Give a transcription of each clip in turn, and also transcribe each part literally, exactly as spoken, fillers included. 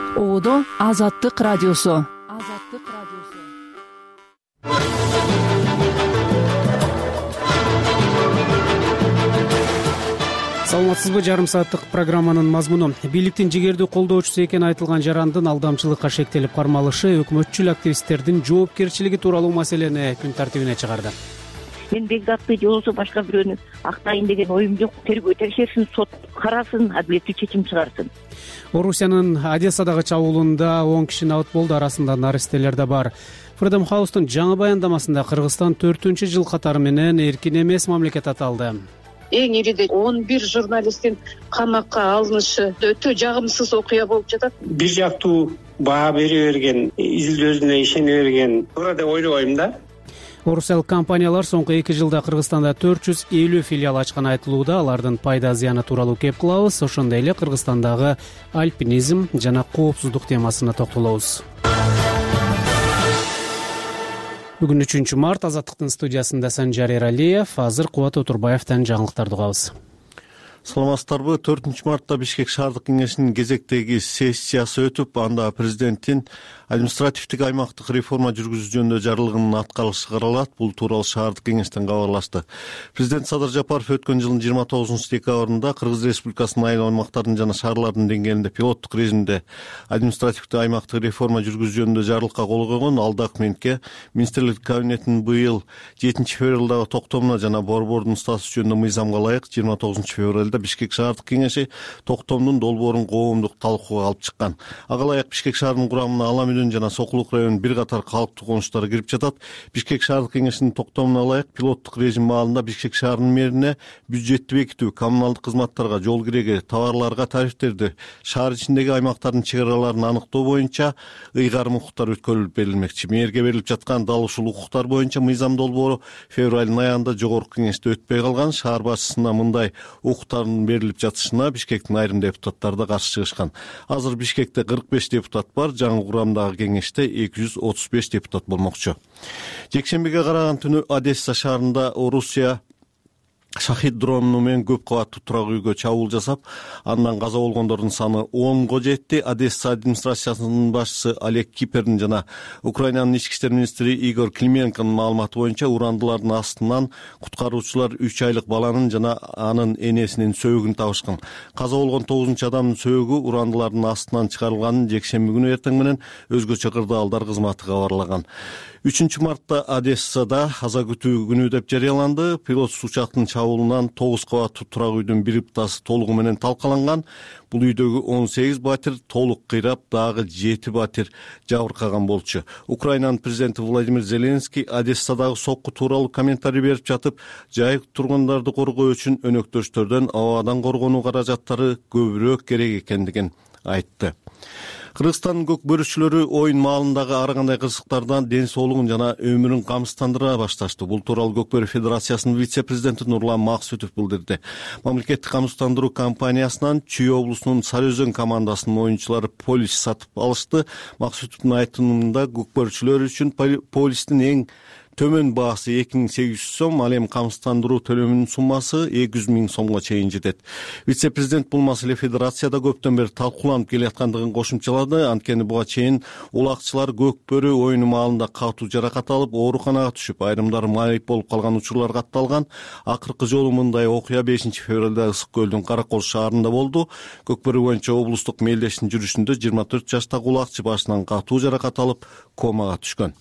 Оодо Азаттык радиосу. Азаттык радиосу. Саламатсызбы? Жарым сааттык программанын мазмуну. Бийликтин жигердүү колдоочусу экени айтылган жарандын алдамчылыкка шектелип кармалышы өкмөтчүл активисттердин жоопкерчилиги тууралуу маселени күн тартибине чыгарды. Мен Бекзатты же болбосо башка бирөөнү актайын деген оюм жок. Тергөө текшерсин, сот карасын, адилеттүү чечим чыгарсын. Орусиянын Одессадагы чабуулунда он киши набыт болду, арасында наристелер да бар. Freedom House'тун жаңы баяндамасында Кыргызстан төртүнчү жыл катары менен эркин эмес мамлекет аталды. Эң ириде он бир журналисттин камакка алынышы өтө жагымсыз окуя болуп жатат. Бир жактуу баа бере берген, изилдөөсүнө ишене берген туура деп ойлобойм да. Орусиялык компаниялар соңку эки жылда Кыргызстанда төрт жүз элүү филиал ачканы айтылууда. Алардын пайда зыяны тууралуу кеп кылабыз. Ошондой эле Кыргызстандагы альпинизм жана коопсуздук темасына токтолобуз. Бүгүн үчүнчү март, Азаттыктын студиясында Санжар Эралиев, азыр Кубат Отурбаевден жаңылыктарды угабыз. Саламатсыздарбы? төртүнчү мартта Бишкек шаардык кеңешинин кезектеги сессиясы өтүп, анда президенттин административдик аймактык реформа жүргүзүү жөнүндө жарлыгынын аткарылышы каралат. Бул тууралуу шаардык кеңештен кабарлашты. Президент Садыр Жапаров өткөн жылдын жыйырма тогузунчу декабрында Кыргыз Республикасынын айыл аймактарынын жана шаарлардын деңгээлинде пилоттук режимде административдик аймактык реформа жүргүзүү жөнүндө жарлыкка кол койгон. Ал документке министрлик кабинетинин быйыл жетинчи февралдагы токтомуна жана борбордун статусу жөнүндө мыйзамга ылайык жыйырма тогузунчу февралда Бишкек шаардык кеңеши токтомдун долбоорун коомдук талкууга алып чыккан. Ага ылайык Бишкек шаарынын курамына Ала Мүнөн жана Сокулук районунун бир катар калктуу конуштары кирип жатат. Бишкек шаардык кеңешинин токтомуна ылайык пилоттук режим маалында Бишкек шаарынын мэрине бюджетти бекитүү, коммуналдык кызматтарга, жол киреги, товарларга тарифтерди, шаар ичиндеги аймактардын чек араларын аныктоо боюнча ыйгарым укуктар өткөрүлүп берилмекчи. Мээрге берилип жаткан дал ушул укуктар боюнча мыйзам долбоору февралдын аягында жогорку кеңеште өтпөй калган. Шаар башчысына мындай укуктардын берилип жатышына Бишкектин айрым депутаттары да каршы чыгышкан. Азыр Бишкекте кырк беш депутат бар, жаңы курамдагы кеңеште эки жүз отуз беш депутат болмокчу. Жекшембиге караган түнү Одесса шаарында Орусия шахид дрону менен көп кабаттуу турак үйгө чабуул жасап, андан каза болгондордун саны онго жетти. Одесса администрациясынын башчысы Олег Кипердин жана Украинанын ички иштер министри Игорь Клименконун маалыматы боюнча урандылардын астынан куткаруучулар үч айлык баланын жана анын энесинин сөөгүн табышкан. Каза болгон тогузунчу адамдын сөөгү урандылардын астынан чыгарылганын жекшемби күнү эртең менен өзгөчө кырдаалдар кызматы кабарлаган. үчүнчү мартта Одессада аза күтүү күнү деп жарыяланды. Пилотсуз учактын чабуулунан тогуз кабаттуу турак үйдүн бир ыптасы толугу менен талкаланган. Бул үйдөгү он сегиз батир толук кыйрап, дагы жети батир жабыркаган болчу. Украинанын президенти Владимир Зеленский Одессадагы сокку тууралуу комментарий берип жатып, жайык тургундарды коргоо үчүн өнөктөштөрдөн абадан коргонуу каражаттары көбүрөөк керек экендигин айтты. Кыргызстандын көк бөрүчүлөрү оюн маалындагы ар кандай кырсыктардан ден соолугун жана өмүрүн камсыздандыра башташты. Бул тууралуу Көкбөрү Федерациясынын вице-президенти Нурлан Максутов билдирди. Мамлекеттик камсыздандыруу компаниясынан Чүй облусунун Сары Өзөн командасынын оюнчулары полис сатып алышты. Максутовдун айтымында көк бөрүчүлөр үчүн полистин эң төмөн баасы эки миң сегиз жүз сом, ал эми камсыздандыруу төлөмүнүн суммасы эки жүз миң сомго чейин жетет. Вице-президент бул маселе федерацияда көптөн бери талкууланып келаткандыгын кошумчалады. Анткени буга чейин улакчылар көк бөрү оюну маалында катуу жаракат алып, ооруканага түшүп, айрымдары майып болуп калган учурлар катталган. Акыркы жолу мындай окуя бешинчи февралда Ысык көлдүн Каракол шаарында болду. Көк бөрү боюнча облустук мелдештин жүрүшүндө жыйырма төрт жаштагы улакчы башынан катуу жаракат алып, комага түшкөн.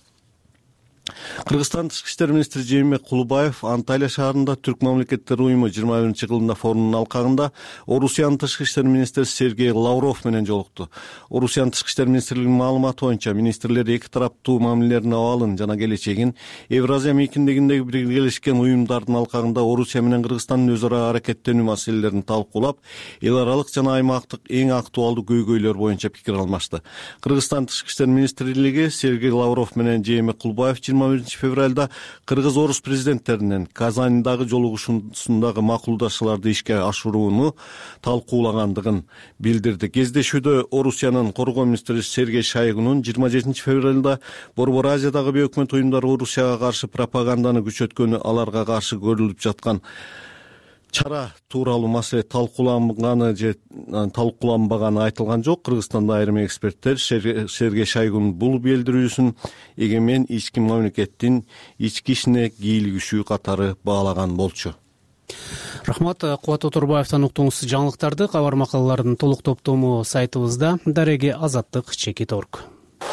Кыргызстан тышкы иштер министри Жээнбек Кулубаев Анталия шаарында Түрк мамлекеттер уюму жыйырма биринчи кылымда форумунун алкагында Орусиянын тышкы иштер министри Сергей Лавров менен жолукту. Орусиянын тышкы иштер министрлигинин маалыматы боюнча министрлер эки тараптуу мамилелердин абалын жана келечегин Евразия мейкиндигиндеги биргелешкен уюмдардын алкагында Орусия менен Кыргызстандын өз ара аракеттенүү маселелерин талкуулап, эл аралык жана аймактык эң актуалдуу көйгөйлөр боюнча пикир алмашты. Кыргызстан тышкы иштер министрлиги Сергей Лавров менен Жээнбек Кулубаев жыйырма биринчи февралда кыргыз-орус президенттеринин Казандагы жолугушуусундагы макулдашууларды ишке ашырууну талкуулагандыгын билдирди. Кездешүүдө Орусиянын коргоо министри Сергей Шойгунун жыйырма жетинчи февралда Борбор Азиядагы бейөкмөт уюмдар Орусияга каршы пропаганданы күчөткөнү, аларга каршы көрүлүп жаткан чара тууралуу маселе талкууланганы же талкууланбаганы айтылган жок. Кыргызстанда айрым эксперттер Сергей Шойгунун бул билдирүүсүн эгемен ички мамлекеттин ички ишине кийлигишүү катары баалаган болчу. Рахмат. Кубат Оторбаевден уктуңуз жаңылыктарды. Кабар макалалардын толук топтому сайтыбызда. Дареги Азаттык чекит орг.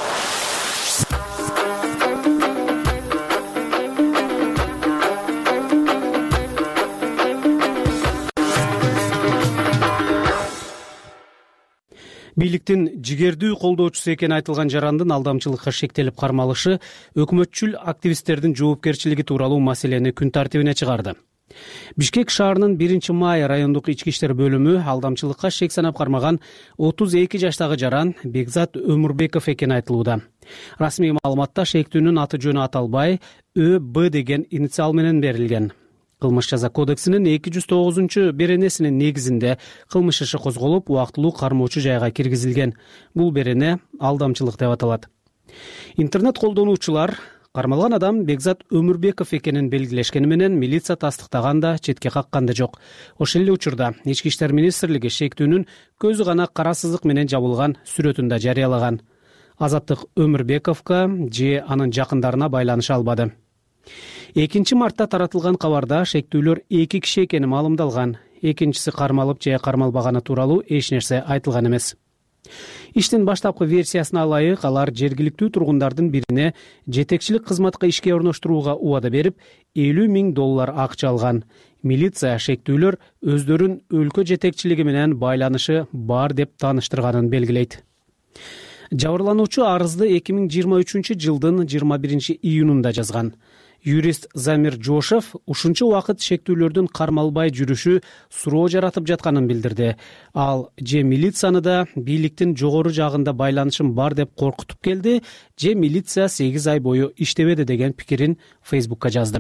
Бийликтин жигердүү колдоочусу экени айтылган жарандын алдамчылыкка шектелип кармалышы өкмөтчүл активисттердин жоопкерчилиги тууралуу маселени күн тартибине чыгарды. Бишкек шаарынын биринчи май райондук ички иштер бөлүмү алдамчылыкка шек санап кармаган отуз эки жаштагы жаран Бекзат Өмүрбеков экени айтылууда. Расмий маалыматта шектүүнүн аты жөнү аталбай Ö Б деген инициал менен берилген. Кылмыш жаза кодексинин эки жүз тогузунчу беренесинин негизинде кылмыш иши козголуп, убактылуу кармоочу жайга киргизилген. Бул берене алдамчылык деп аталат. Интернет колдонуучулар кармалган адам Бекзат Өмүрбеков экенин белгилешкени менен милиция тастыктаганда четке каккан да жок. Ошол эле учурда Ички иштер министрлиги шектүүнүн көзү гана кара сызык менен жабылган сүрөтүн да жарыялаган. Азаттык Өмүрбековго же анын жакындарына байланыша албады. экинчи мартта таратылган кабарда шектүүлөр эки киши экени маалымдалган. Экинчиси кармалып же кармалбаганы тууралуу эч нерсе айтылган эмес. Иштин баштапкы версиясына ылайык, алар жергиликтүү тургундардын бирине жетекчилик кызматка ишке орноштурууга убада берип, элүү миң доллар акча алган. Милиция шектүүлөр өздөрүн өлкө жетекчилиги менен байланышы бар деп тааныштырганын белгилейт. Жабырлануучу арызды эки миң жыйырма үчүнчү жылдын жыйырма биринчи июнунда жазган. Юрист Замир Жошев ушунча убакыт шектүүлөрдүн кармалбай жүрүшү суроо жаратып жатканын билдирди. Ал же милицияны да бийликтин жогору жагында байланышым бар деп коркутуп келди, же милиция сегиз ай бою иштебеди деген пикирин Фейсбукка жазды.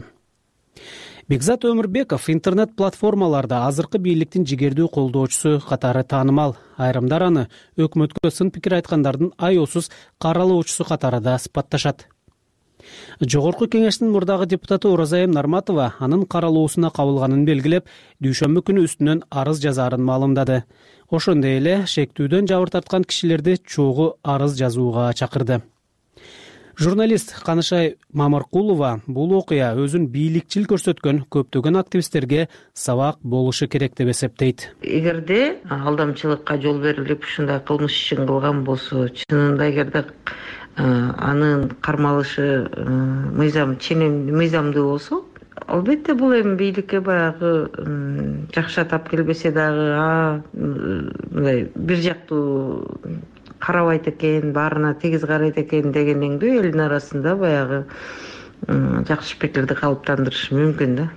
Бекзат Өмүрбеков интернет платформаларда азыркы бийликтин жигердүү колдоочусу катары таанымал. Айрымдар аны өкмөткө сын пикир айткандардын айоосуз каралоочусу катары да сыпатташат. Жогорку кеңештин мурдагы депутаты Оразайым Нарматова анын каралоосуна кабылганын белгилеп, дүйшөмбү күнү үстүнөн арыз жазаарын маалымдады. Ошондой эле шектүүдөн жабыр тарткан кишилерди чогуу арыз жазууга чакырды. Журналист Канышай Мамаркулова бул окуя өзүн бийликчил көрсөткөн көптөгөн активисттерге сабак болушу керек деп эсептейт. Эгерде алдамчылыкка жол берилип ушундай кылмыш ишин кылган болсо, чынында эгерде анын кармалышы мыйзам ченем мыйзамдуу болсо, албетте бул эми бийликке баягы жакшы атап келбесе дагы мындай бир жактуу карабайт экен, баарына тегиз карайт экен дегенден дөй элдин арасында баягы жакшы пикирди калыптандырышы мүмкүн да.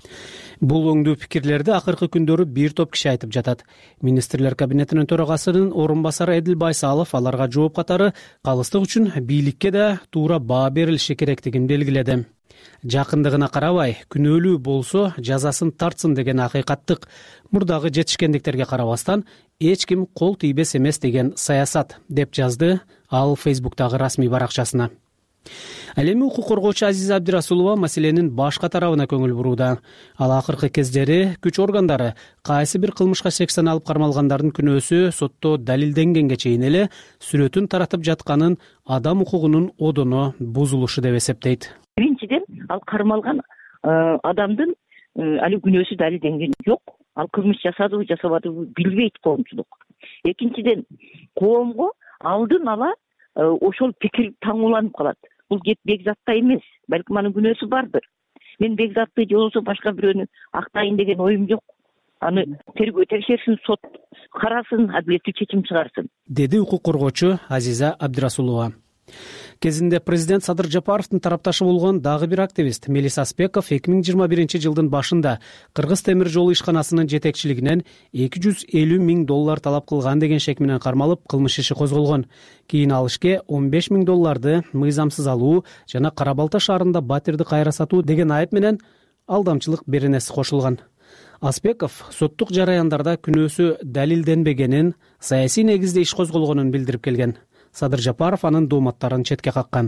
Бул оңдуу пикирлерди акыркы күндөрү бир топ киши айтып жатат. Министрлер кабинетинин төрагасынын орун басары Эдил Байсалов аларга жооп катары калыстык үчүн бийликке да туура баа берилиши керектигин белгиледи. Жакындыгына карабай, күнөөлүү болсо жазасын тартсын деген акыйкаттык мурдагы жетишкендиктерге карабастан эч ким кол тийбес эмес деген саясат деп жазды ал Фейсбуктагы расмий баракчасына. Ал эми укук коргоочу Азиза Абдирасулова маселенин башка тарабына көңүл бурууда. Ал акыркы кездери күч органдары кайсы бир кылмышка шек саналып кармалгандардын күнөөсү сотто далилденгенге чейин эле сүрөтүн таратып жатканын адам укугунун одоно бузулушу деп эсептейт. Биринчиден, ал кармалган адамдын али күнөөсү далилденген жок. Ал кылмыш жасадыбы, жасабадыбы билбейт коомчулук. Экинчиден, коомго алдын ала ошол пикир таңууланып калат. Бул кеп Бекзатта эмес, балким анын күнөөсү бардыр. Мен Бекзатты же болбосо башка бирөөнү актайын деген оюм жок. Аны тергөө текшерсин, сот карасын, адилеттүү чечим чыгарсын, деди укук коргоочу Азиза Абдирасулова. Кезинде президент Садыр Жапаровдун тарапташы болгон дагы бир активист Мелис Аспеков эки миң жыйырма биринчи жылдын башында Кыргыз темир жолу ишканасынын жетекчилигинен эки жүз элүү миң доллар талап кылган деген шек менен кармалып, кылмыш иши козголгон. Кийин ал ишке он беш миң долларды мыйзамсыз алуу жана Кара Балта шаарында батирди кайра сатуу деген айып менен алдамчылык беренеси кошулган. Аспеков соттук жараяндарда күнөөсү далилденбегенин, саясий негизде иш козголгонун билдирип келген. Садыр Жапаров анын дооматтарын четке каккан.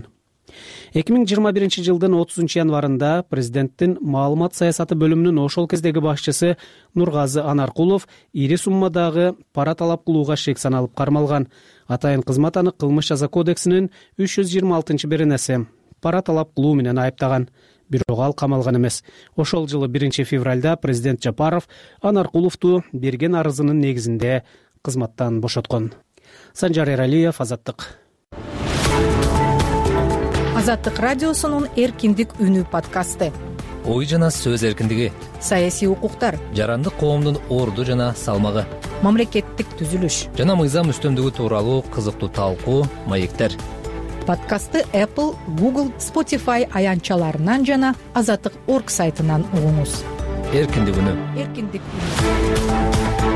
эки миң жыйырма биринчи жылдын отузунчу январында президенттин маалымат саясаты бөлүмүнүн ошол кездеги башчысы Нургазы Анаркулов ири суммадагы пара талап кылууга шек саналып кармалган. Атайын кызмат аны кылмыш жаза кодексинин үч жүз жыйырма алтынчы беренеси пара талап кылуу менен айыптаган. Бирок ал камалган эмес. Ошол жылы биринчи февралда президент Жапаров Анаркуловду берген арызынын негизинде кызматтан бошоткон. Санжар Эралиев, Азаттык. Азаттык радиосунун эркиндик үнү подкасты. Ой жана сөз эркиндиги, Саясий укуктар, жарандык коомдун орду жана салмагы, мамлекеттик түзүлүш жана мыйзам үстөмдүгү тууралуу кызыктуу талкуу, маектер. Подкастты Apple, Google, Spotify аянтчаларынан жана азаттык точка орг сайтынан угуңуз. Эркиндик үнү. Эркиндик үнү.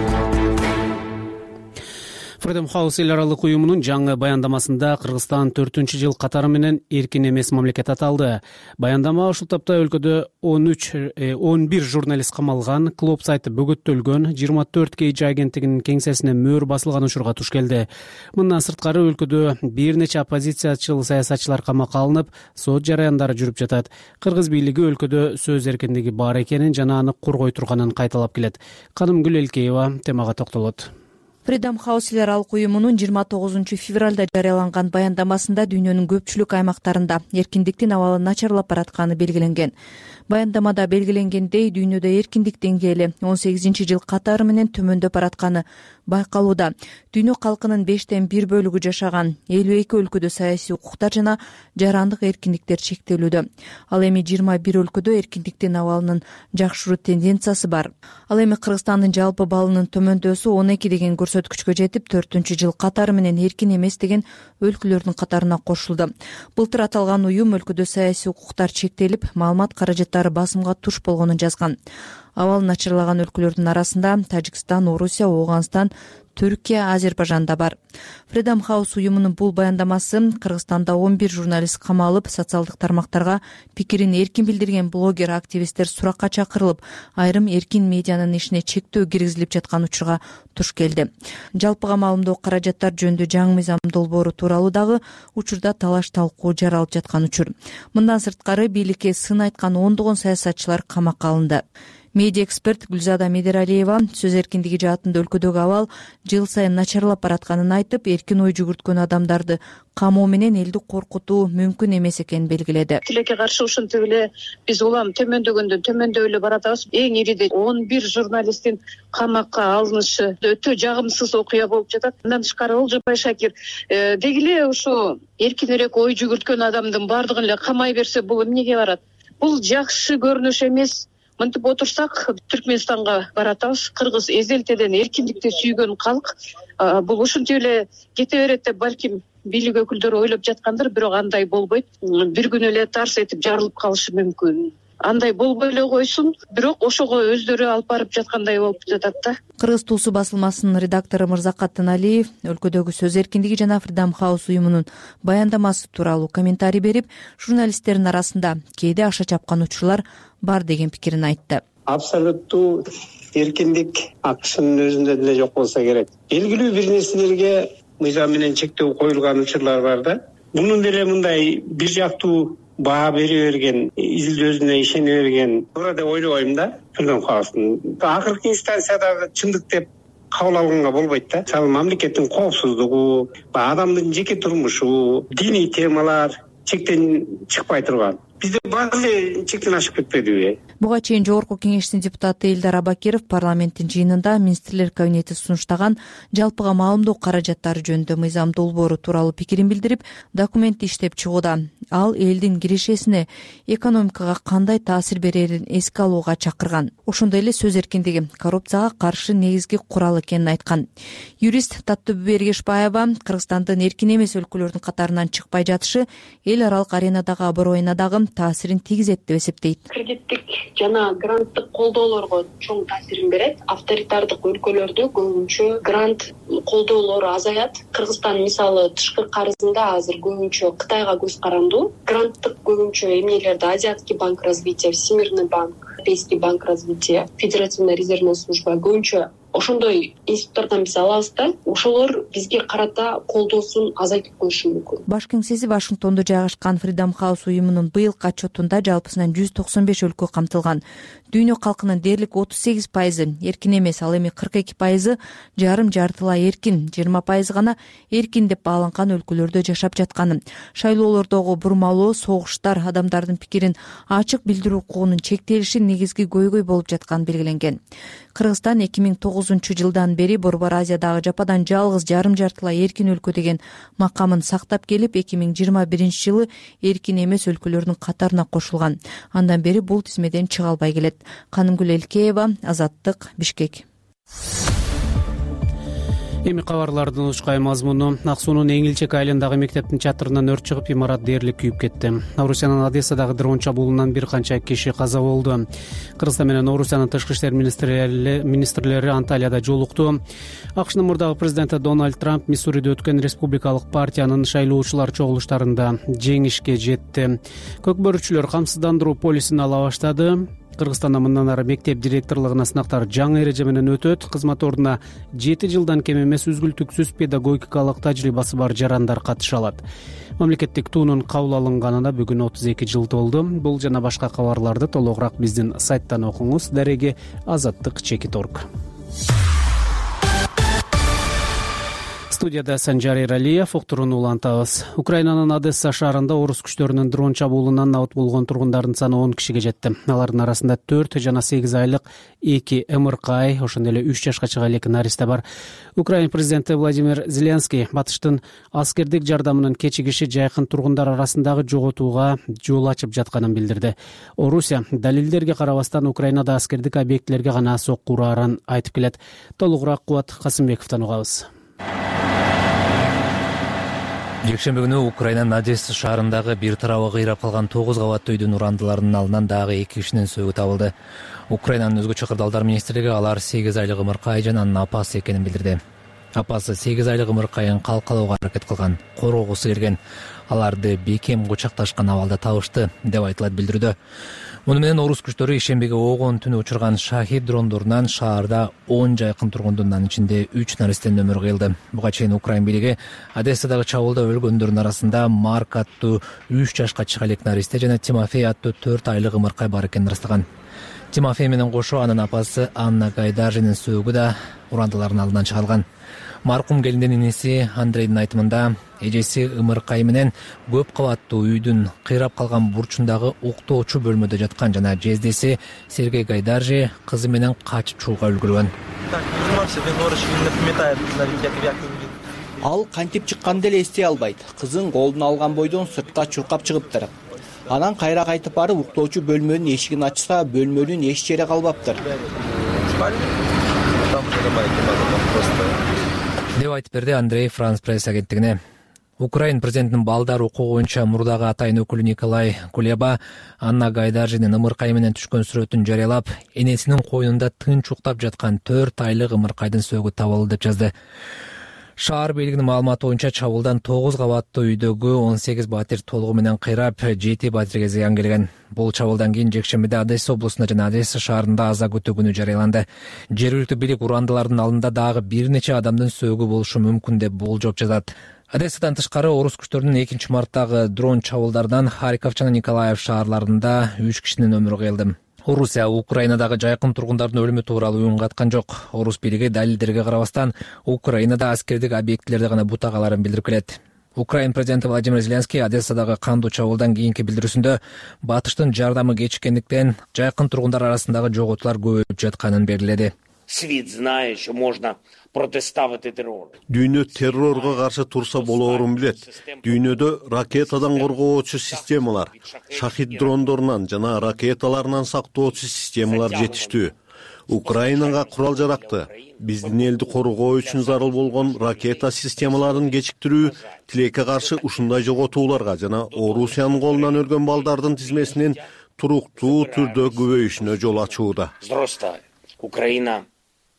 Freedom House эл аралык уюмунун жаңы баяндамасында Кыргызстан төртүнчү жыл катары менен эркин эмес мамлекет аталды. Баяндама ушул тапта өлкөдө он үч он бир журналист камалган, клуб сайты бөгөттөлгөн, жыйырма төрт кей жи агенттигинин кеңсесине мөөр басылган учурга туш келди. Мындан сырткары өлкөдө бир нече оппозициячыл саясатчылар камакка алынып, сот жараяндары жүрүп жатат. Кыргыз бийлиги өлкөдө сөз эркиндиги бар экенин жана аны коргой турганын кайталап келет. Канымгүл Элкеева темага токтолот. Freedom House эл аралык уюмунун жыйырма тогузунчу февралда жарыяланган баяндамасында дүйнөнүн көпчүлүк аймактарында эркиндиктин абалы начарлап баратканы белгиленген. Баяндамада белгиленгендей, дүйнөдө эркиндик деңгээли он сегизинчи жыл катары менен төмөндөп баратканы байкалууда. Дүйнө калкынын бештен бир бөлүгү жашаган элүү эки өлкөдө саясий укуктар жана жарандык эркиндиктер чектелүүдө. Ал эми жыйырма бир өлкөдө эркиндиктин абалынын жакшыруу тенденциясы бар. Ал эми Кыргызстандын жалпы баллынын төмөндөсү он эки деген көрсөткүчкө жетип, төртүнчү жыл катары менен эркин эмес деген өлкөлөрдүн катарына кошулду. Былтыр аталган уюм өлкөдө саясий укуктар чектелип, маалымат каражаттары басымга туш болгонун жазган. Абал начарлаган өлкөлөрдүн арасында Тажикстан, Орусия, Ооганстан, Түркия, Азербайжан да бар. Freedom House уюмунун бул баяндамасы Кыргызстанда он бир журналист камалып, социалдык тармактарга пикирин эркин билдирген блогер, активисттер суракка чакырылып, айрым эркин медианын ишине чектөө киргизилип жаткан учурга туш келди. Жалпыга маалымдоо каражаттар жөнүндө жаңы мыйзам долбоору тууралуу дагы учурда талаш талкуу жаралып жаткан учур. Мындан сырткары бийликке сын айткан ондогон саясатчылар камакка алынды. Медиа эксперт Гүлзада Медералиева сөз эркиндиги жаатында өлкөдөгү абал жыл сайын начарлап баратканын айтып, эркин ой жүгүрткөн адамдарды камоо менен элди коркутуу мүмкүн эмес экенин белгиледи. Тилекке каршы ушинтип эле биз улам төмөндөгөндөн төмөндөп эле баратабыз. Эң ириде он бир журналисттин камакка алынышы өтө жагымсыз окуя болуп жатат. Мындан тышкары Олжобай Шакир деги эле ушу эркинирээк ой жүгүрткөн адамдын бардыгын эле камай берсе, бул эмнеге барат? Бул жакшы көрүнүш эмес. Мынтип отурсак, Түркмөнстанга баратабыз. Кыргыз эзелтеден эркиндикти сүйгөн калк. Бул ушинтип эле кете берет деп балким бийлик өкүлдөрү ойлоп жаткандыр, бирок андай болбойт. Бир күнү эле тарс этип жарылып калышы мүмкүн. Андай болбой эле койсун, бирок ошого өздөрү алып барып жаткандай болуп жатат да. Кыргыз Туусу басылмасынын редактору Мырзакаттын Алиев өлкөдөгү сөз эркиндиги жана Freedom House уюмунун баяндамасы тууралуу комментарий берип, журналисттердин арасында кээде аша чапкан учурлар бар деген пикирин айтты. Абсолюттуу эркиндик акшынын өзүндө деле жок болсо керек. Белгилүү бир нерселерге мыйзам менен чектөө коюлган учурлар бар да. Мунун деле мындай бир жактуу баа бере берген, изилдөөсүнө ишене берген туура деп ойлобойм да. Freedom House'ун акыркы инстанцияда чындык деп кабыл алганга болбойт да. Мисалы, мамлекеттин коопсуздугу, адамдын жеке турмушу, диний темалар чектен чыкпай турган. Бизде баары эле чектен ашып кетпедиби? Буга чейин Жогорку Кеңештин депутаты Элдар Абакиров парламенттин жыйынында министрлер кабинети сунуштаган жалпыга маалымдоо каражаттары жөнүндө мыйзам долбоору тууралуу пикирин билдирип, документти иштеп чыгууда. Ал элдин кирешесине, экономикага кандай таасир берерин эске алууга чакырган. Ошондой эле сөз эркиндиги коррупцияга каршы негизги курал экенин айткан. Юрист Таттыбү Эргешбаева Кыргызстандын эркин эмес өлкөлөрдүн катарынан чыкпай жатышы эл аралык аренадагы аброюна дагы таасирин тийгизет деп эсептейт. Кредиттик жана гранттык колдоолорго чоң таасирин берет. Авторитардык өлкөлөрдө көбүнчө грант колдоолору азаят. Кыргызстан мисалы тышкы карызында азыр көбүнчө Кытайга көз карандуу. Гранттык көбүнчө эмнелерди Азиатский банк развития, Всемирный банк, Европейский банк развития, Федеративная резервная служба көбүнчө ошондой институттардан биз алабыз да ошолор бизге карата колдоосун азайтып коюшу мүмкүн. Баш кеңсеси Вашингтондо жайгашкан Freedom House уюмунун быйылкы отчетунда жалпысынан жүз токсон беш өлкө камтылган. Дүйнө калкынын дээрлик отуз сегиз пайызы эркин эмес, ал эми кырк эки пайызы жарым жартылай эркин, жыйырма пайызы гана эркин деп бааланган өлкөлөрдө жашап жатканын, шайлоолордогу бурмалоо, согуштар, адамдардын пикирин ачык билдирүү укугунун чектелиши негизги көйгөй болуп жатканы белгиленген. Кыргызстан эки миң тогузунчу жылдан бери Борбор Азиядагы жападан жалгыз жарым жартылай эркин өлкө деген макамын сактап келип, эки миң жыйырма биринчи жылы эркин эмес өлкөлөрдүн катарына кошулган. Андан бери бул тизмеден чыга албай келет. Канымгүл Элкеева, Азаттык, Бишкек. Эми кабарлардын учкай мазмуну. Ак суунун Эңилчек айылындагы мектептин чатырынан өрт чыгып, имарат дээрлик күйүп кетти. Орусиянын Одессадагы дрон чабуулунан бир канча киши каза болду. Кыргызстан менен Орусиянын тышкы иштер министрлери Анталияда жолукту. АКШнын мурдагы президенти Дональд Трамп Миссуриде өткөн республикалык партиянын шайлоочулар чогулуштарында жеңишке жетти. Көкбөрүчүлөр камсыздандыруу полисин ала баштады. Кыргызстанда мындан ары мектеп директорлугуна сынактар жаңы эреже менен өтөт. Кызмат ордуна жети жылдан кем эмес үзгүлтүксүз педагогикалык тажрыйбасы бар жарандар катыша алат. Мамлекеттик туунун кабыл алынганына бүгүн отуз эки жыл толду. Бул жана башка кабарларды толугураак биздин сайттан окуңуз. Дареги Азаттык чекит орг. Студияда Санжар Эралиев, уктурууну улантабыз. Украинанын Одесса шаарында орус күчтөрүнүн дрон чабуулунан набыт болгон тургундардын саны он кишиге жетти. Алардын арасында төрт жана сегиз айлык эки ымыркай, ошондой эле үч жашка чыга элек наристе бар. Украин президенти Владимир Зеленский батыштын аскердик жардамынын кечигиши жайкын тургундар арасындагы жоготууга жол ачып жатканын билдирди. Орусия далилдерге карабастан Украинада аскердик объектилерге гана сокку ураарын айтып келет. Толугураак Кубат Касымбековдон угабыз. Жекшемби күнү Украинанын Одесса шаарындагы бир тарабы кыйрап калган тогуз кабаттуу үйдүн урандыларынын алынан дагы эки кишинин сөөгү табылды. Украинанын өзгөчө кырдаалдар министрлиги алар сегиз айлык ымыркай жана анын апасы экенин билдирди. Апасы сегиз айлык ымыркайын калкалоого аракет кылган, короогусу келген. Аларды бекем кучакташкан абалда табышты деп айтылат билдирүүдө. Муну менен орус күчтөрү ишембиге огон түнү учурган шахид дрондорунан шаарда он жайкын тургундун, анын ичинде үч наристенин өмүрү кыйылды. Буга чейин Украин бийлиги Одессадагы чабуулда өлгөндөрдүн арасында Марк аттуу үч жашка чыга элек наристе жана Тимофей аттуу төрт айлык ымыркай бар экенин ырастаган. Тимофей менен кошо анын апасы Анна Гайдаржинин сөөгү да урандылардын алдынан чыгарылган. Маркум келиндин иниси Андрейдин айтымында эжеси ымыркай менен көп кабаттуу үйдүн кыйрап калган бурчундагы уктоочу бөлмөдө жаткан жана жездеси Сергей Гайдаржи кызы менен качып чууга үлгүргөн. Ал кантип чыкканды эле эстей албайт. Кызын колуна алган бойдон сыртка чуркап чыгыптыр. Анан кайра кайтып барып уктоочу бөлмөнүн эшигин ачса, бөлмөнүн эч жери калбаптыр деп айтып берди Андрей Франс пресс агенттигине. Украин президентинин балдар укугу боюнча мурдагы атайын өкүлү Николай Кулеба Анна Гайдаржинин ымыркай менен түшкөн сүрөтүн жарыялап, энесинин койнунда тынч уктап жаткан төрт айлык ымыркайдын сөөгү табылды деп жазды. Шаар бийлигинин маалыматы боюнча чабуулдан тогуз кабаттуу үйдөгү он сегиз батир толугу менен кыйрап, жети батирге зыян келген. Бул чабуулдан кийин жекшембиде Одесса облусунда жана Одесса шаарында аза күтүү күнү жарыяланды. Жергиликтүү бийлик урандылардын алдында дагы бир нече адамдын сөөгү болушу мүмкүн деп болжоп жатат. Одессадан тышкары орус күчтөрүнүн экинчи марттагы дрон чабуулдарынан Харьков жана Николаев шаарларында үч кишинин өмүрү кыйылды. Орусия Украинадагы жайкын тургундардын өлүмү тууралуу үн каткан жок. Орус бийлиги далилдерге карабастан Украинада аскердик объектилерде гана бутагаларын билдирип келет. Украин президенти Владимир Зеленский Одессадагы кандуу чабуулдан кийинки билдирүүсүндө батыштын жардамы кечиккендиктен жайкын тургундар арасындагы жоготуулар көбөйүп жатканын белгиледи. Свит знает, что можно протестовать террор. Дүйнө террорго каршы турса болоорун билет. Дүйнөдө ракетадан коргоочу системалар, шахид дрондорунан жана ракеталарынан сактоочу системалар жетиштүү. Украинага курал жаракты, биздин элди коргоо үчүн зарыл болгон ракета системаларын кечиктирүү тилекке каршы ушундай жоготууларга жана Орусиянын колунан өлгөн балдардын тизмесинин туруктуу түрдө көбөйүшүнө жол ачууда. Украина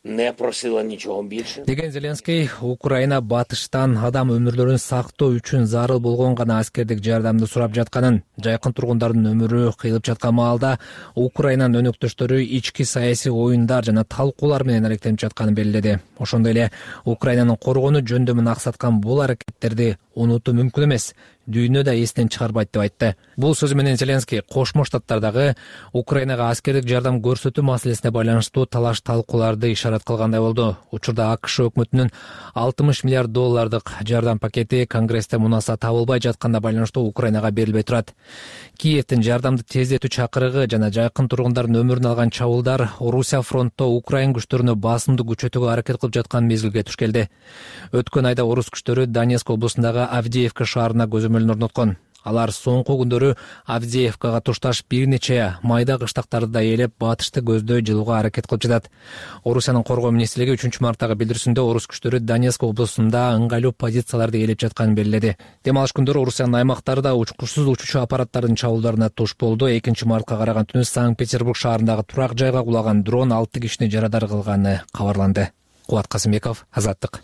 не просила ничего больше. деген Зеленский Украина батыштан адам өмүрлөрүн сактоо үчүн зарыл болгон гана аскердик жардамды сурап жатканын, жайкын тургундардын өмүрү кыйылып жаткан маалда Украинанын өнөктөштөрү ички саясий оюндар жана талкуулар менен алектенип жатканын белгиледи. Ошондой эле Украинанын коргонуу жөндөмүн аксаткан бул аракеттерди унутуу мүмкүн эмес, дүйнө да эстен чыгарбайт деп айтты. Бул сөзү менен Зеленский Кошмо Штаттардагы Украинага аскердик жардам көрсөтүү маселесине байланыштуу талаш талкууларды ишарат кылгандай болду. Учурда АКШ өкмөтүнүн алтымыш миллиард доллардык жардам пакети Конгрессте мунаса табылбай жатканына байланыштуу Украинага берилбей турат. Киевдин жардамды тездетүү чакырыгы жана жайкын тургундардын өмүрүн алган чабуулдар Орусия фронтто Украин күчтөрүнө басымды күчөтүүгө аракет кылып жаткан мезгилге туш келди. Өткөн айда орус күчтөрү Донецк облусундагы Авдеевка шаарына көзөмөлүн орноткон. Алар соңку күндөрү Авдеевкага тушташ бир нече майда кыштактарды да ээлеп батышты көздөй жылууга аракет кылып жатат. Орусиянын коргоо министрлиги үчүнчү марттагы билдирүүсүндө орус күчтөрү Донецк облусунда ыңгайлуу позицияларды ээлеп жатканын белгиледи. Дем алыш күндөрү Орусиянын аймактары да учкучсуз учуучу аппараттардын чабуулдарына туш болду. экинчи мартка караган түнү Санкт-Петербург шаарындагы турак жайга кулаган дрон алты кишини жарадар кылганы кабарланды. Кубат Касымбеков, Азаттык.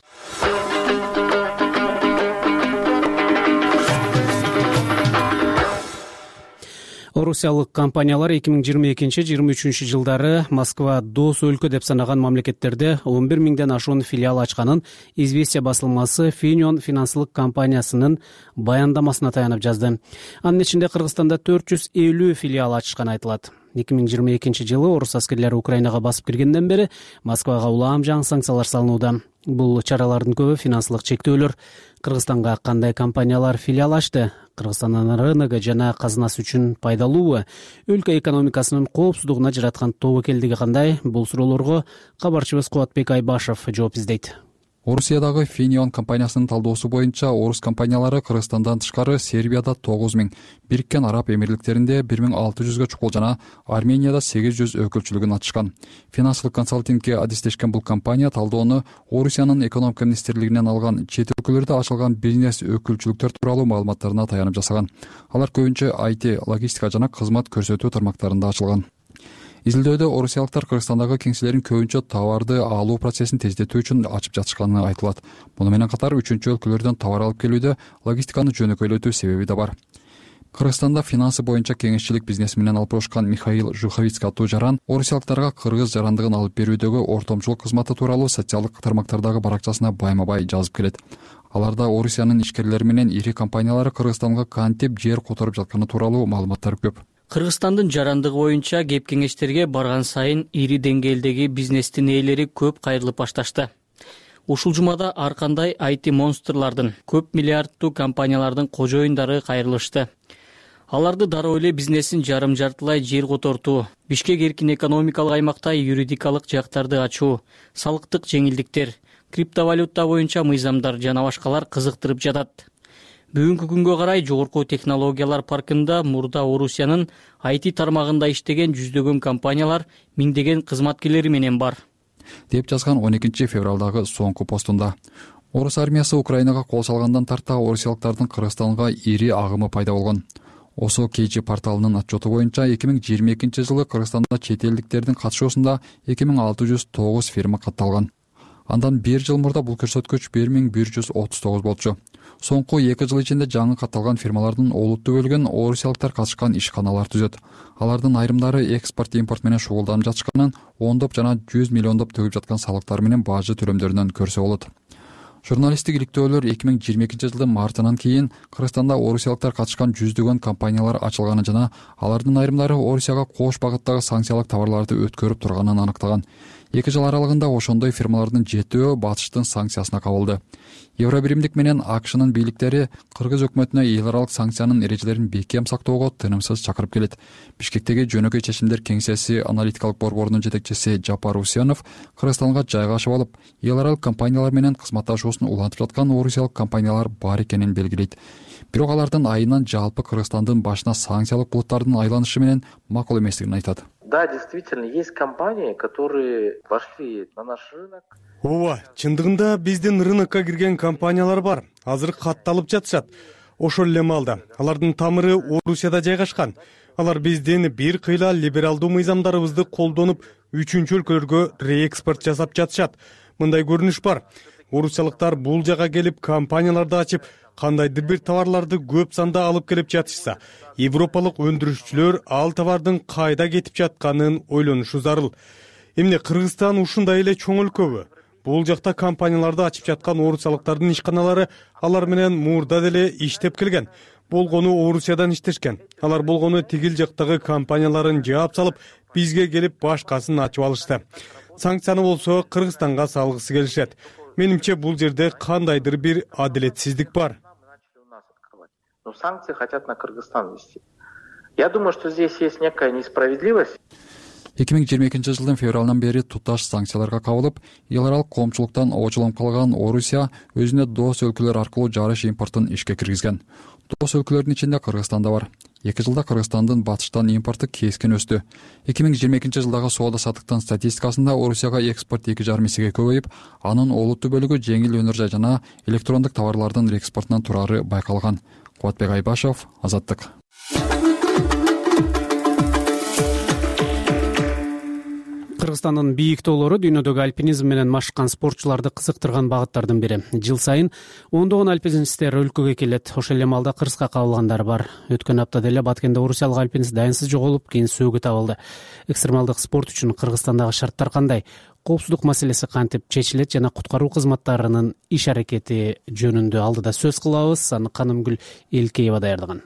Орусиялык компаниялар эки миң жыйырма экинчи — жыйырма үчүнчү жылдары Москва дос өлкө деп санаган мамлекеттерде он бир миңден ашуун филиал ачканын Известия басылмасы Финион финансылык компаниясынын баяндамасына таянып жазды. Анын ичинде Кыргызстанда төрт жүз элүү филиал ачышканы айтылат. эки миң жыйырма экинчи жылы орус аскерлери Украинага басып киргенден бери Москвага улам жаңы санкциялар салынууда. Бул чаралардын көбү финансылык чектөөлөр. Кыргызстанга кандай компаниялар филиал ачты? Кыргызстандын рыногу жана казынасы үчүн пайдалуубу? Өлкө экономикасынын коопсуздугуна жараткан тобокелдиги кандай? Бул суроолорго кабарчыбыз Кубатбек Айбашев жооп издейт. Орусиядагы Финион компаниясынын талдоосу боюнча орус компаниялары Кыргызстандан тышкары Сербияда тогуз миң, Бириккен Араб Эмирликтеринде бир миң алты жүзгө чукул жана Арменияда сегиз жүз өкүлчүлүгүн ачышкан. Финансылык консалтингке адистешкен бул компания талдоону Орусиянын экономика министрлигинен алган чет өлкөлөрдө ачылган бизнес өкүлчүлүктөр тууралуу маалыматтарына таянып жасаган. Алар көбүнчө ай ти, логистика жана кызмат көрсөтүү тармактарында ачылган. Изилдөөдө орусиялыктар Кыргызстандагы кеңселерин көбүнчө товарды алуу процессин тездетүү үчүн ачып жатышканы айтылат. Муну менен катар үчүнчү өлкөлөрдөн товар алып келүүдө логистиканы жөнөкөйлөтүү себеби да бар. Кыргызстанда финансы боюнча кеңешчилик бизнес менен алпошкан Михаил Жуховицкий аттуу жаран орусиялыктарга кыргыз жарандыгын алып берүүдөгү ортомчулук кызматы тууралуу социалдык тармактардагы баракчасына байма-бай жазып келет. Аларда Орусиянын ишкерлери менен ири компаниялары Кыргызстанга кантип жер которуп жатканы тууралуу маалыматтар көп. Кыргызстандын жарандыгы боюнча кеп кеңештерге барган сайын ири деңгээлдеги бизнестин ээлери көп кайрылып башташты. Ушул жумада ар кандай ай ти монстрлардын, көп миллиарддуу компаниялардын кожоюндары кайрылышты. Аларды дароо эле бизнесин жарым жартылай жер котортуу, Бишкек эркин экономикалык аймакта юридикалык жактарды ачуу, салыктык жеңилдиктер, криптовалюта боюнча мыйзамдар жана башкалар кызыктырып жатат. Бүгүнкү күнгө карай жогорку технологиялар паркында мурда Орусиянын ай ти тармагында иштеген жүздөгөн компаниялар миңдеген кызматкерлери менен бар, деп жазган он экинчи февралдагы соңку постунда. Орус армиясы Украинага кол салгандан тарта орусиялыктардын Кыргызстанга ири агымы пайда болгон. Осо Кейчи порталынын отчету боюнча эки миң жыйырма экинчи жылы Кыргызстанда чет элдиктердин катышуусунда эки миң алты жүз тогуз фирма катталган. Андан бир жыл мурда бул көрсөткүч бир миң бир жүз отуз тогуз болчу. Соңку эки жыл ичинде жаңы катталган фирмалардын олуттуу бөлүгүн орусиялыктар катышкан ишканалар түзөт. Алардын айрымдары экспорт импорт менен шугулданып жатышканын, ондоп жана жүз миллиондоп төгүп жаткан салыктар менен бажы төлөмдөрүнөн көрсө болот. Журналисттик иликтөөлөр эки миң жыйырма экинчи жылдын мартынан кийин Кыргызстанда орусиялыктар катышкан жүздөгөн компаниялар ачылганы жана алардын айрымдары Орусияга кош багыттагы санкциялык товарларды өткөрүп турганын аныктаган. Эки жыл аралыгында ошондой фирмалардын жетөө батыштын санкциясына кабылды. Евробиримдик менен АКШнын бийликтери кыргыз өкмөтүнө эл аралык санкциянын эрежелерин бекем сактоого тынымсыз чакырып келет. Бишкектеги жөнөкөй чечимдер кеңсеси аналитикалык борборунун жетекчиси Жапар Усенов Кыргызстанга жайгашып алып, эл аралык компаниялар менен кызматташуусун улантып жаткан орусиялык компаниялар бар экенин белгилейт. Бирок алардын айынан жалпы Кыргызстандын башына санкциялык булуттардын айланышы менен макул эместигин айтат. Да, действительно, есть компании, которые вошли на наш рынок. Ооба, чындыгында биздин рынокко кирген компаниялар бар. Азыр катталып жатышат. Ошол эле маалда алардын тамыры Орусияда жайгашкан. алар биздин бир кыйла либералдуу мыйзамдарыбызды колдонуп үчүнчү өлкөлөргө реэкспорт жасап жатышат. Мындай көрүнүш бар. Орусиялыктар бул жага келип компанияларды ачып, кандайдыр бир товарларды көп санда алып келип жатышса, европалык өндүрүшчүлөр ал товардын кайда кетип жатканын ойлонушу зарыл. Эмне Кыргызстан ушундай эле чоң өлкөбү? Бул жакта компанияларды ачып жаткан орусиялыктардын ишканалары алар менен мурда деле иштеп келген. Болгону Орусиядан иштешкен. Алар болгону тигил жактагы компанияларын жаап салып, бизге келип башкасын ачып алышты. Санкцияны болсо Кыргызстанга салгысы келишет. Менимче бул жерде кандайдыр бир адилетсиздик бар. Но санкции хотят на Кыргызстан вести. Я думаю, что здесь есть некая несправедливость. эки миң жыйырма экинчи жылдын февралынан бери туташ санкцияларга кабылып, эл аралык коомчулуктан обочуланып калган Орусия өзүнө дос өлкөлөр аркылуу жарыш импортун ишке киргизген. Дос өлкөлөрдүн ичинде Кыргызстан да бар. эки жылда Кыргызстандын батыштан импорты кескин өстү. эки миң жыйырма экинчи жылдагы соода саттыктын статистикасында Орусияга экспорт эки жарым эсеге көбөйүп, анын олуттуу бөлүгү жеңил өнөр жай жана электрондук товарлардын экспортунан турары байкалган. Кубатбек Айбашев, Азаттык. Кыргызстандын бийик тоолору дүйнөдөгү альпинизм менен машыккан спортчуларды кызыктырган багыттардын бири. Жыл сайын ондогон альпинисттер өлкөгө келет. Ошол эле маалда кырсыкка кабылгандар бар. Өткөн аптада эле Баткенде орусиялык альпинист дайынсыз жоголуп, кийин сөөгү табылды. Экстремалдык спорт үчүн Кыргызстандагы шарттар кандай? Коопсуздук маселеси кантип чечилет жана куткаруу кызматтарынын иш аракети жөнүндө алдыда сөз кылабыз. Аны Канымгүл Элкеева даярдаган.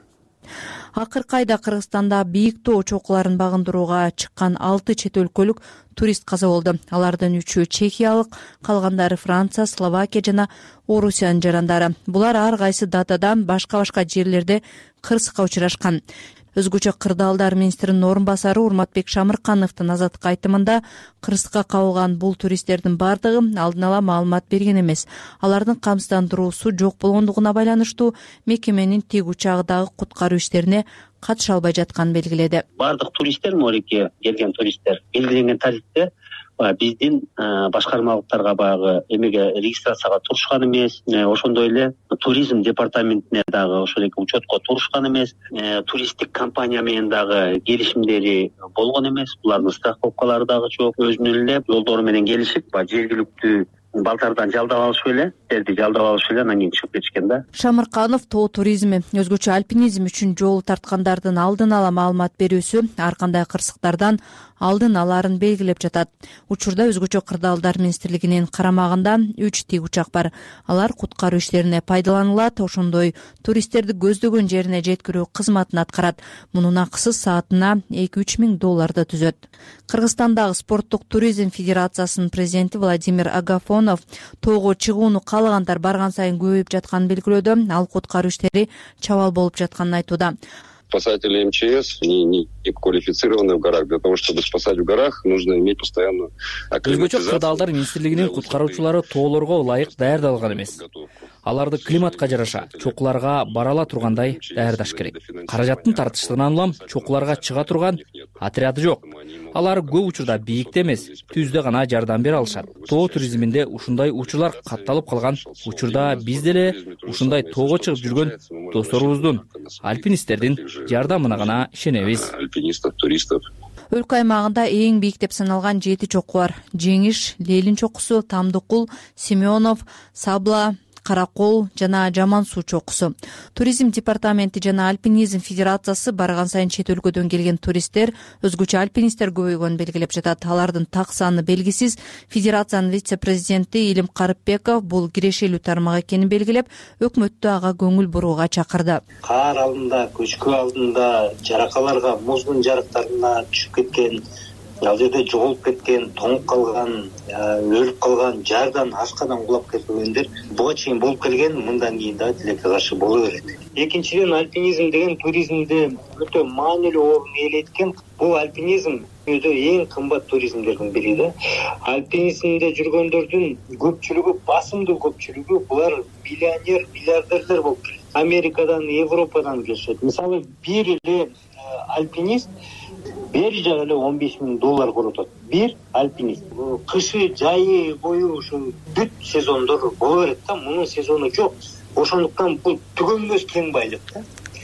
Акыркы айда Кыргызстанда бийик тоо чокуларын багындырууга чыккан алты чет өлкөлүк турист каза болду. Алардын үчөө чехиялык, калгандары Франция, Словакия жана Орусиянын жарандары. Булар ар кайсы датадан башка-башка жерлерде кырсыкка учурашкан. Өзгөчө кырдаалдар министринин орун басары Урматбек Шамыркановдун Азаттыкка айтымында кырсыкка кабылган бул туристтердин бардыгы алдын ала маалымат берген эмес. Алардын камсыздандыруусу жок болгондугуна байланыштуу мекеменин тик учагындагы куткаруу иштерине катыша албай жатканын белгиледи. Бардык туристтер, Морике келген туристтер белгиленген тарифте биздин башкармалыктарга баягы эмеге регистрацияга турушкан эмес, ошондой эле туризм департаментине дагы ошол эки учетко турушкан эмес, туристтик компания менен дагы келишимдери болгон эмес, булардын страховкалары дагы жок. Өзүнүн эле жолдору менен келишип, жергиликтүү балтардан жалдап алышып эле, жерди жалдап алышып эле анан кийин чыгып кетишкен да. Шамырканов тоо туризми, өзгөчө альпинизм үчүн жол тарткандардын алдын ала маалымат берүүсү ар кандай кырсыктардан алдын аларын белгилеп жатат. Учурда өзгөчө кырдаалдар министрлигинин карамагында үч тик учак бар. Алар куткаруу иштерине пайдаланылат, ошондой туристтерди көздөгөн жерине жеткирүү кызматын аткарат. Мунун акысы саатына эки үч миң долларды түзөт. Кыргызстандагы спорттук туризм федерациясынын президенти Владимир Агафонов тоого чыгууну каалагандар барган сайын көбөйүп жатканын белгилөөдө, ал куткаруу иштери чабал болуп жатканын айтууда. Спасатели эм че эс не, не квалифицированы в горах. Для того, чтобы спасать в горах, нужно иметь постоянную акклиматизацию. Өзгөчө кырдаалдар министрлигинин куткаруучулары тоолорго ылайык даярдалган эмес. Аларды климатка жараша чокуларга бара ала тургандай даярдаш керек. Каражаттын тартыштыгынан улам чокуларга чыга турган отряды жок. Алар көп учурда бийикте эмес, түздө гана жардам бере алышат. Тоо туризминде ушундай учурлар катталып калган. Учурда биз деле ушундай тоого чыгып жүргөн досторубуздун, альпинисттердин жардамына гана ишенебиз. Альпинистов, туристов. Өлкө аймагында эң бийик деп саналган жети чоку бар. Жеңиш, Лелин чокусу, Тамдыкул, Семенов, Сабла, Каракол жана Жаман суу чокусу. Туризм департаменти жана альпинизм федерациясы барган сайын чет өлкөдөн келген туристтер, өзгөчө альпинисттер көбөйгөнүн белгилеп жатат. Алардын так саны белгисиз. Федерациянын вице-президенти Илим Карыпбеков бул кирешелүү тармак экенин белгилеп, өкмөттү ага көңүл бурууга чакырды. Каар алдында, көчкү алдында, жаракаларга, муздун жарыктарына түшүп кеткен, ал жерде жоголуп кеткен, тоңуп калган, өлүп калган, жардан ашкадан кулап кеткендер буга чейин болуп келген, мындан кийин да тилекке каршы боло берет. Экинчиден, альпинизм деген туризмде өтө маанилүү орун ээлейт. Бул альпинизм дүйнөдө эң кымбат туризмдердин бири да. Альпинизмде жүргөндөрдүн көпчүлүгү, басымдуу көпчүлүгү булар миллионер, миллиардерлер болуп келет. Америкадан, Европадан келишет. Мисалы, бир эле альпинист бери жагы эле он беш миң доллар коротот. Бир альпинист. Кышы, жайы бою ушул бүт сезондор боло берет да, мунун сезону жок. Ошондуктан бул түгөнбөс кең байлык да.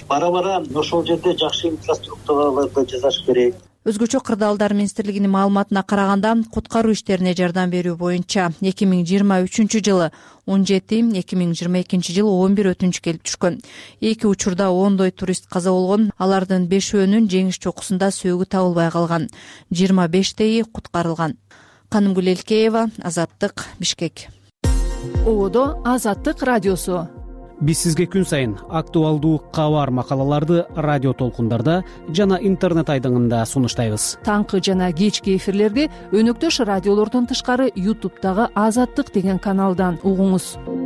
бара бара ошол жерде жакшы инфраструктураларды жасаш керек. Өзгөчө кырдаалдар министрлигинин маалыматына караганда куткаруу иштерине жардам берүү боюнча эки миң жыйырма үчүнчү жылы он жети, эки миң жыйырма экинчи жылы он бир өтүнүч келип түшкөн. Эки учурда ондой турист каза болгон, алардын бешөөнүн жеңиш чокусунда сөөгү табылбай калган, жыйырма бештеи куткарылган. Канымгүл Элкеева, Азаттык, Бишкек. Ободо Азаттык радиосу. Биз сизге күн сайын актуалдуу кабар макалаларды радио толкундарда жана интернет айдыңында сунуштайбыз. Таңкы жана кечки эфирлерди өнөктөш радиолордон тышкары ютубтагы Азаттык деген каналдан угуңуз.